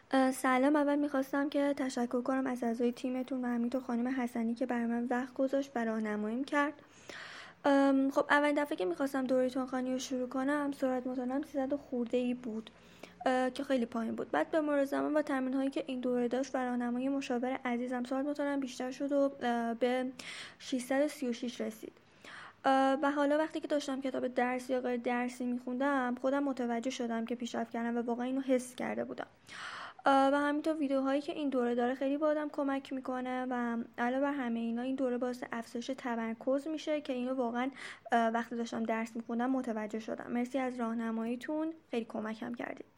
سلام. اول میخواستم که تشکر کنم از اعضای تیمتون و همینطور خانم حسنی که برای من وقت گذاشت و راهنماییم کرد. خب اولین دفعه که میخواستم دوره تونخوانی رو شروع کنم سرعت مطالعه‌ام 300 خورده ای بود که خیلی پایین بود. بعد به مرور زمان با تمرین هایی که این دوره داشت و راهنمایی مشاور عزیزم سرعت مطالعه‌ام بیشتر شد و به 636 رسید. و حالا وقتی که داشتم کتاب درسی یا غیر درسی میخوندم خودم متوجه شدم که پیشرفت کردم و واقعا اینو حس کرده بودم. و همینطور ویدیوهایی که این دوره داره خیلی به آدم کمک میکنه و علاوه بر همه اینا این دوره باعث افزایش تمرکز میشه که اینو واقعا وقتی داشتم درس میخوندم متوجه شدم. مرسی از راهنماییتون، خیلی کمکم کردید.